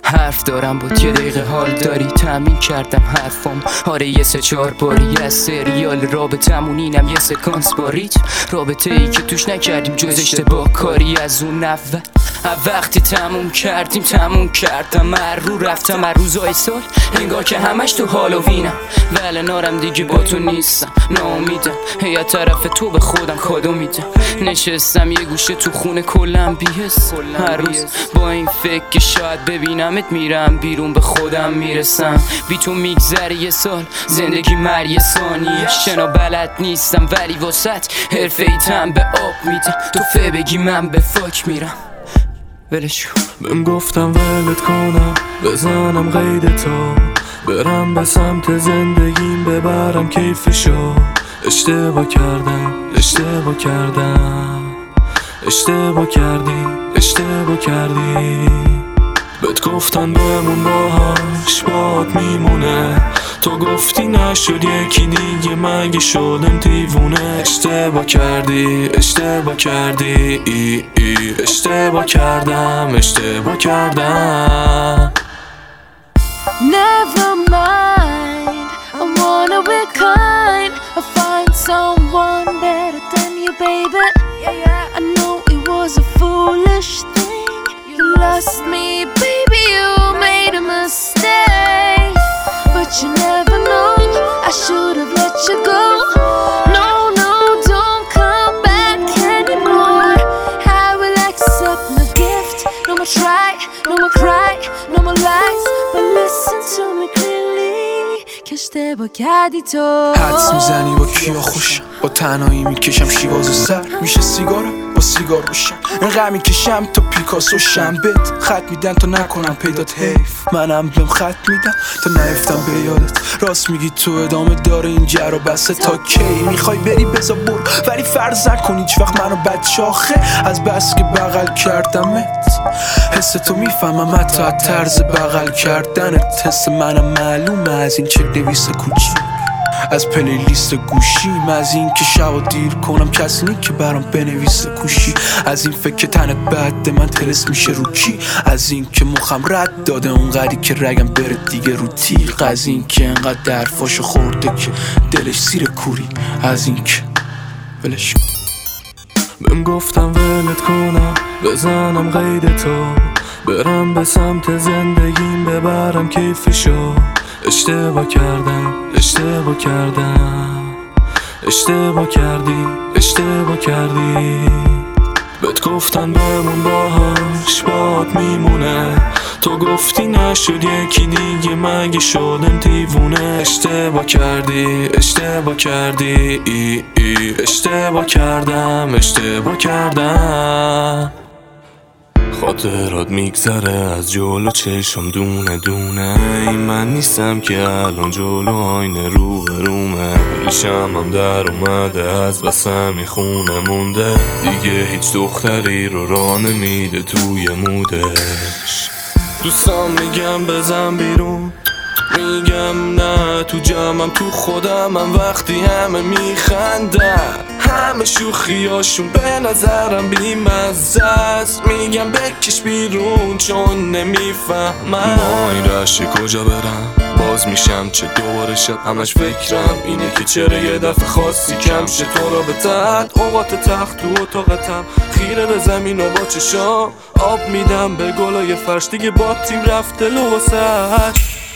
حرف دارم بود یه دقیقه حال داری تامین کردم حرفم آره یه 3-4 باری از سریال رابطمون اینم یه سکانس باریت رابطه ای که توش نکردیم جز اشتباه کاری از اون اول وقتی تموم کردم رو رفتم از روزای سال انگار که همش تو هالووینم ولی نارم دیگه با تو نیستم ناامیدم یا طرف تو به خودم کادو میدم نشستم یه گوشه تو خونه کلم بی‌حس هر روز با این فکر که شاید ببینمت میرم بیرون به خودم میرسم بی تو میگذره یه سال زندگی مریه ثانیه شنا بلد نیستم ولی واسط حرفه ایتم به آب میدم تو فه بگی من به فاک میرم ولش کن بهم گفتم ولت کنم بزنم قید تو برم به سمت زندگیم ببرم کیفشو اشتباه کردی بهت گفتن بمون باهاش باد میمونه تو گفتی نشد یکی دیگه مگه شدم دیوونه اشتباه کردم Never mind, I wanna be kind. I'll find someone better than you, baby. I know it was a foolish thing. You lost me, baby, you made a mistake. But you never know, I should've let you go. No, don't come back anymore. I will accept my gift. No more try, no more cry, no more lies. But listen to me clearly که اشتباه کردی تو حدس میزنی با کیا خوشم با تنهایی میکشم شیواز سر میشه سیگارم با سیگار روشم انقدر میکشم تا پیکاسو شنبت خط میدن تا نکنم پیدات حیف منم بهم خط میدم تا نیفتم به یادت راست میگی تو ادامه داره این جر و بسه تا کی میخوای بری بزا برو ولی فرض نکن هیچ وقت منو بچه آخه از بس که بغل کردمت حس تو میفهمم حتی از طرز بغل کردنت حس منم معلومه از این چه دویست کوچیک از پلیلیست گوشیم از این که شب دیر کنم کسی نی که برام بنویسه کوشی از این فکر که تنت بعد من ترس میشه رو کی از این که مخم رد داده اونقدری که رگم بره دیگه رو تیغ از این که انقدر درفاشو خورده که دلش زیر کوری از این که ولش بهم گفتم ولت کنم بزنم قید تو برم به سمت زندگیم ببرم کیفشو اشتباه کردی بهت گفتن بمون باهاش باد میمونه تو گفتی نشد یکی دیگه مگه شدم دیوونه اشتباه کردم خاطرات میگذره از جلو چشم دونه دونه این من نیستم که الان جلو آینه رو به رومه ریشم در اومده از بسم خونه مونده دیگه هیچ دختری رو راه نمیده توی مودش دوستان میگم بزن بیرون میگم نه تو جمعم تو خودمم وقتی همه میخندن همه شوخیاشون به نظرم بیمزه است میگم بکش بیرون چون نمیفهمم ما این رشته کجا برم باز میشم چه دوباره شب همش فکرم اینه که چرا یه دفعه خاصی کم شه تو را به تحت اوقات تخت تو اتاقتم خیره به زمین و با چشام آب میدم به گلای فرش دیگه با تیم رفته لواسش